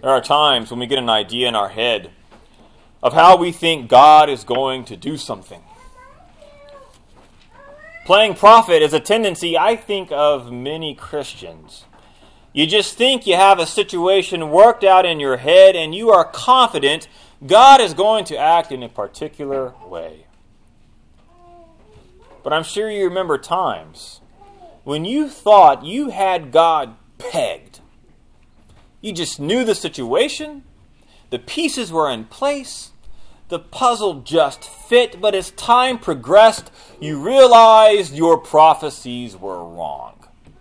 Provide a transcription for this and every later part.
There are times when we get an idea in our head of how we think God is going to do something. Playing prophet is a tendency, I think, of many Christians. You just think you have a situation worked out in your head and you are confident God is going to act in a particular way. But I'm sure you remember times when you thought you had God pegged. You just knew the situation, the pieces were in place, the puzzle just fit, but as time progressed, you realized your prophecies were wrong.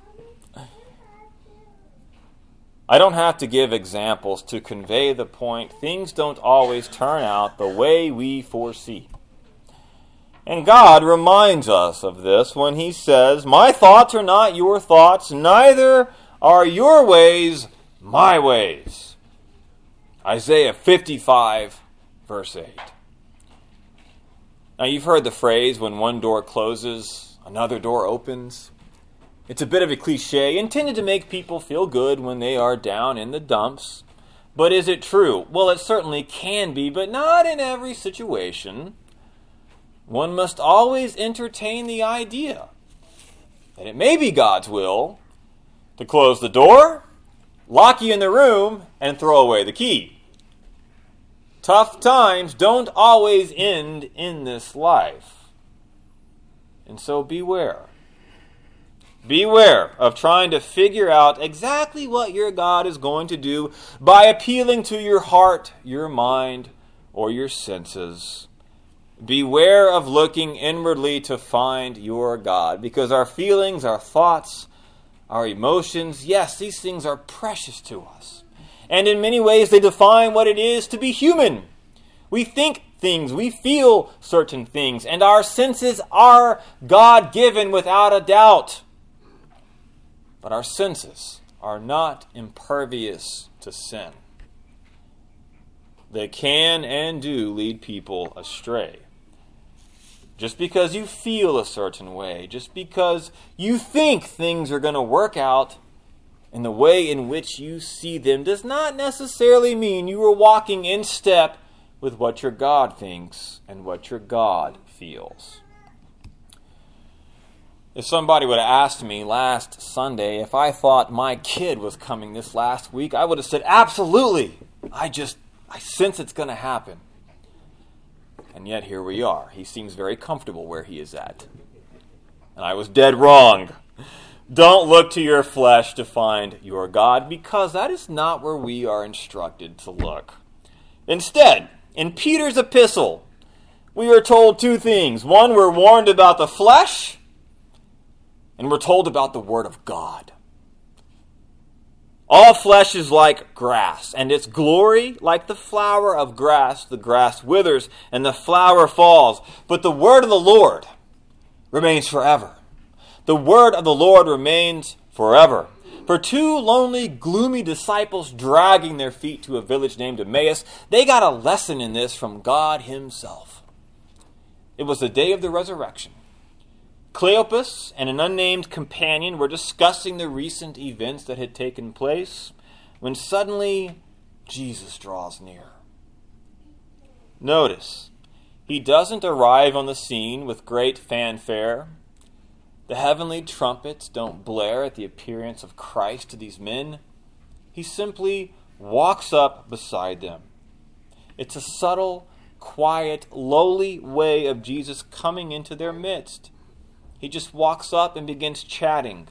I don't have to give examples to convey the point. Things don't always turn out the way we foresee. And God reminds us of this when he says, "My thoughts are not your thoughts, neither are your ways my ways." Isaiah 55, verse 8. Now you've heard the phrase, when one door closes, another door opens. It's a bit of a cliche intended to make people feel good when they are down in the dumps. But is it true? Well, it certainly can be, but not in every situation. One must always entertain the idea that it may be God's will to close the door, lock you in the room, and throw away the key. Tough times don't always end in this life. And so beware. Beware of trying to figure out exactly what your God is going to do by appealing to your heart, your mind, or your senses. Beware of looking inwardly to find your God, because our feelings, our thoughts, our emotions, yes, these things are precious to us. And in many ways they define what it is to be human. We think things, we feel certain things, and our senses are God-given without a doubt. But our senses are not impervious to sin. They can and do lead people astray. Just because you feel a certain way, just because you think things are going to work out in the way in which you see them, does not necessarily mean you are walking in step with what your God thinks and what your God feels. If somebody would have asked me last Sunday if I thought my kid was coming this last week, I would have said, absolutely. I sense it's going to happen. And yet here we are. He seems very comfortable where he is at. And I was dead wrong. Don't look to your flesh to find your God, because that is not where we are instructed to look. Instead, in Peter's epistle, we are told two things. One, we're warned about the flesh, and we're told about the Word of God. All flesh is like grass, and its glory like the flower of grass. The grass withers, and the flower falls. But the word of the Lord remains forever. The word of the Lord remains forever. For two lonely, gloomy disciples dragging their feet to a village named Emmaus, they got a lesson in this from God himself. It was the day of the resurrection. Cleopas and an unnamed companion were discussing the recent events that had taken place when suddenly Jesus draws near. Notice, he doesn't arrive on the scene with great fanfare. The heavenly trumpets don't blare at the appearance of Christ to these men. He simply walks up beside them. It's a subtle, quiet, lowly way of Jesus coming into their midst. He just walks up and begins chatting.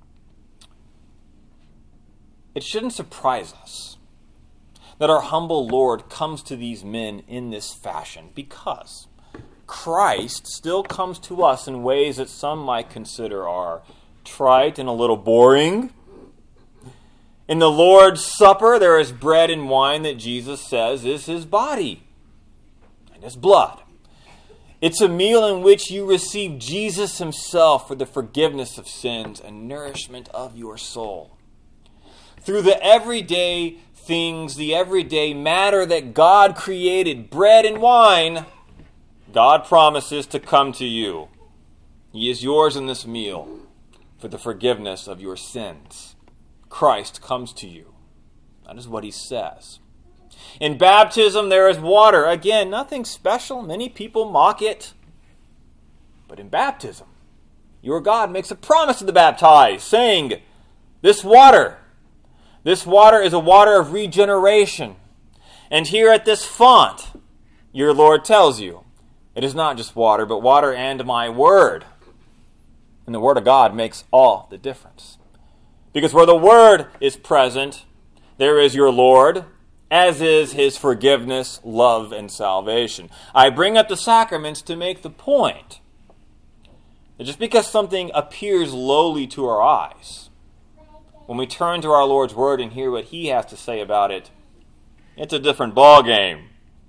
It shouldn't surprise us that our humble Lord comes to these men in this fashion, because Christ still comes to us in ways that some might consider are trite and a little boring. In the Lord's Supper, there is bread and wine that Jesus says is his body and his blood. It's a meal in which you receive Jesus himself for the forgiveness of sins and nourishment of your soul. Through the everyday things, the everyday matter that God created, bread and wine, God promises to come to you. He is yours in this meal for the forgiveness of your sins. Christ comes to you. That is what he says. In baptism, there is water. Again, nothing special. Many people mock it. But in baptism, your God makes a promise to the baptized, saying, this water is a water of regeneration. And here at this font, your Lord tells you, it is not just water, but water and my word. And the word of God makes all the difference. Because where the word is present, there is your Lord, as is his forgiveness, love, and salvation. I bring up the sacraments to make the point that just because something appears lowly to our eyes, when we turn to our Lord's word and hear what he has to say about it, it's a different ballgame.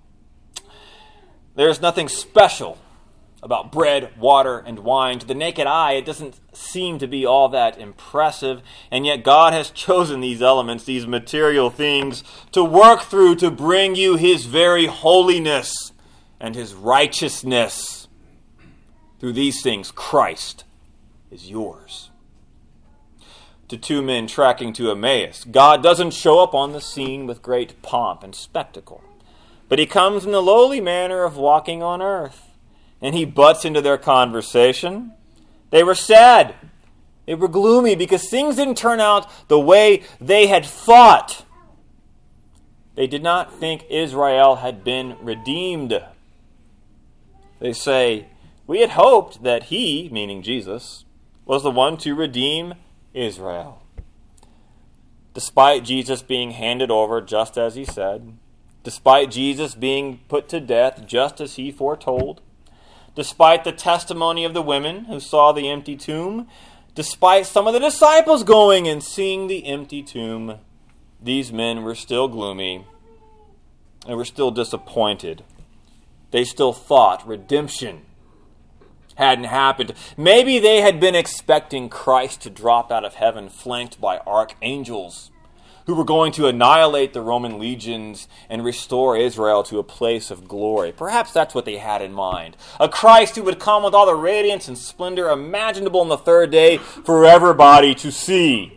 There's nothing special about bread, water, and wine. To the naked eye, it doesn't seem to be all that impressive, and yet God has chosen these elements, these material things, to work through to bring you his very holiness and his righteousness. Through these things, Christ is yours. To two men tracking to Emmaus, God doesn't show up on the scene with great pomp and spectacle, but he comes in the lowly manner of walking on earth. And he butts into their conversation. They were sad. They were gloomy because things didn't turn out the way they had thought. They did not think Israel had been redeemed. They say, we had hoped that he, meaning Jesus, was the one to redeem Israel. Despite Jesus being handed over just as he said, despite Jesus being put to death just as he foretold, despite the testimony of the women who saw the empty tomb, despite some of the disciples going and seeing the empty tomb, these men were still gloomy and were still disappointed. They still thought redemption hadn't happened. Maybe they had been expecting Christ to drop out of heaven flanked by archangels who were going to annihilate the Roman legions and restore Israel to a place of glory. Perhaps that's what they had in mind. A Christ who would come with all the radiance and splendor imaginable on the third day for everybody to see.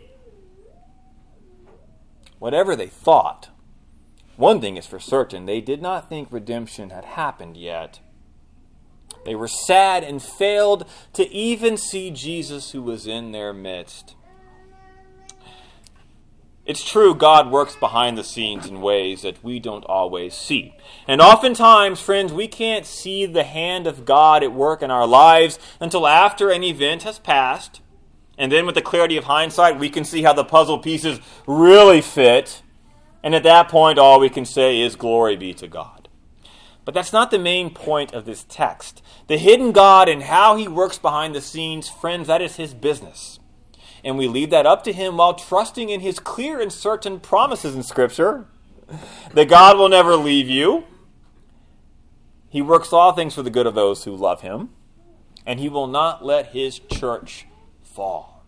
Whatever they thought, one thing is for certain, they did not think redemption had happened yet. They were sad and failed to even see Jesus who was in their midst. It's true, God works behind the scenes in ways that we don't always see. And oftentimes, friends, we can't see the hand of God at work in our lives until after an event has passed. And then with the clarity of hindsight, we can see how the puzzle pieces really fit. And at that point, all we can say is glory be to God. But that's not the main point of this text. The hidden God and how he works behind the scenes, friends, that is his business. And we leave that up to him while trusting in his clear and certain promises in Scripture that God will never leave you. He works all things for the good of those who love him, and he will not let his church fall.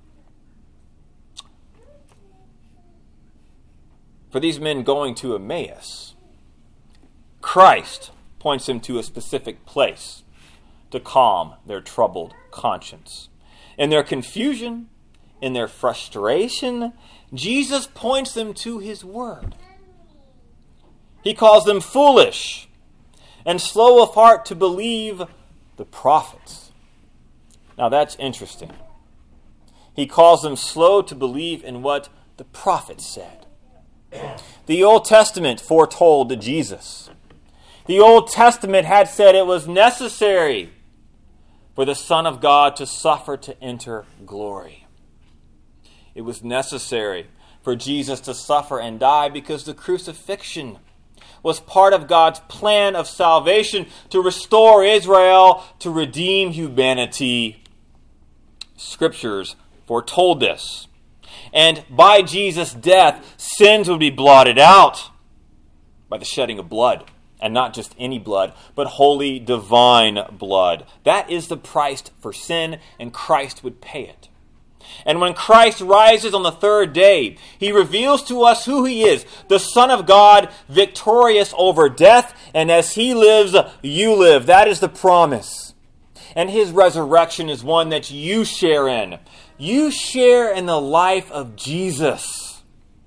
For these men going to Emmaus, Christ points them to a specific place to calm their troubled conscience. In their confusion, in their frustration, Jesus points them to his word. He calls them foolish and slow of heart to believe the prophets. Now that's interesting. He calls them slow to believe in what the prophets said. The Old Testament foretold Jesus. The Old Testament had said it was necessary for the Son of God to suffer to enter glory. It was necessary for Jesus to suffer and die because the crucifixion was part of God's plan of salvation to restore Israel, to redeem humanity. Scriptures foretold this. And by Jesus' death, sins would be blotted out by the shedding of blood. And not just any blood, but holy, divine blood. That is the price for sin, and Christ would pay it. And when Christ rises on the third day, he reveals to us who he is, the Son of God, victorious over death, and as he lives, you live. That is the promise. And his resurrection is one that you share in. You share in the life of Jesus.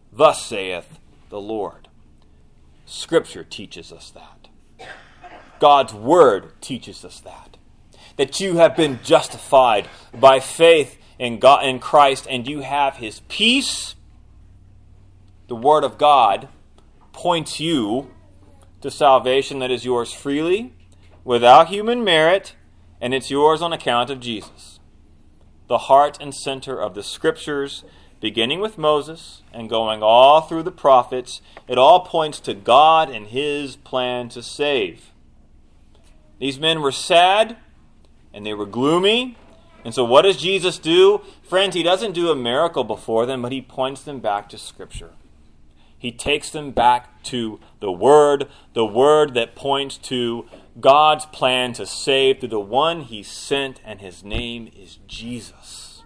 Thus saith the Lord. Scripture teaches us that. God's Word teaches us that. That you have been justified by faith in God, in Christ, and you have His peace. The Word of God points you to salvation that is yours freely, without human merit, and it's yours on account of Jesus. The heart and center of the Scriptures, beginning with Moses and going all through the prophets, it all points to God and His plan to save. These men were sad, and they were gloomy, and so what does Jesus do? Friends, He doesn't do a miracle before them, but He points them back to Scripture. He takes them back to the Word that points to God's plan to save through the one He sent, and His name is Jesus.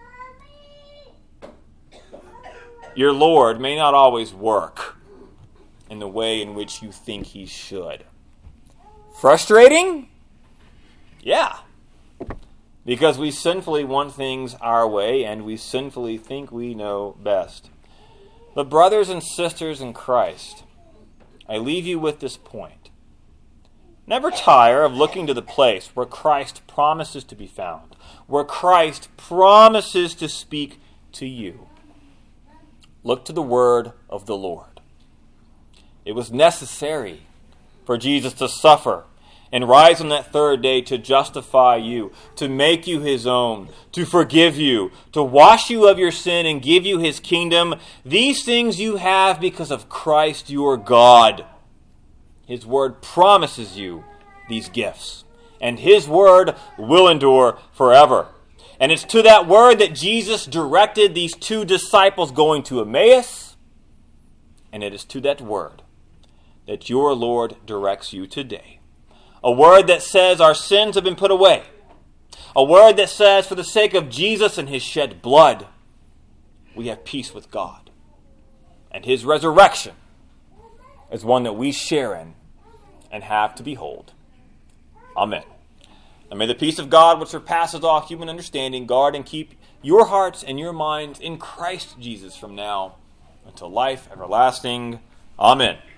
Your Lord may not always work in the way in which you think He should. Frustrating? Yeah. Because we sinfully want things our way, and we sinfully think we know best. But brothers and sisters in Christ, I leave you with this point. Never tire of looking to the place where Christ promises to be found, where Christ promises to speak to you. Look to the word of the Lord. It was necessary for Jesus to suffer and rise on that third day to justify you, to make you His own, to forgive you, to wash you of your sin and give you His kingdom. These things you have because of Christ your God. His word promises you these gifts, and His word will endure forever. And it's to that word that Jesus directed these two disciples going to Emmaus, and it is to that word that your Lord directs you today. A word that says our sins have been put away. A word that says for the sake of Jesus and His shed blood, we have peace with God. And His resurrection is one that we share in and have to behold. Amen. And may the peace of God, which surpasses all human understanding, guard and keep your hearts and your minds in Christ Jesus from now until life everlasting. Amen.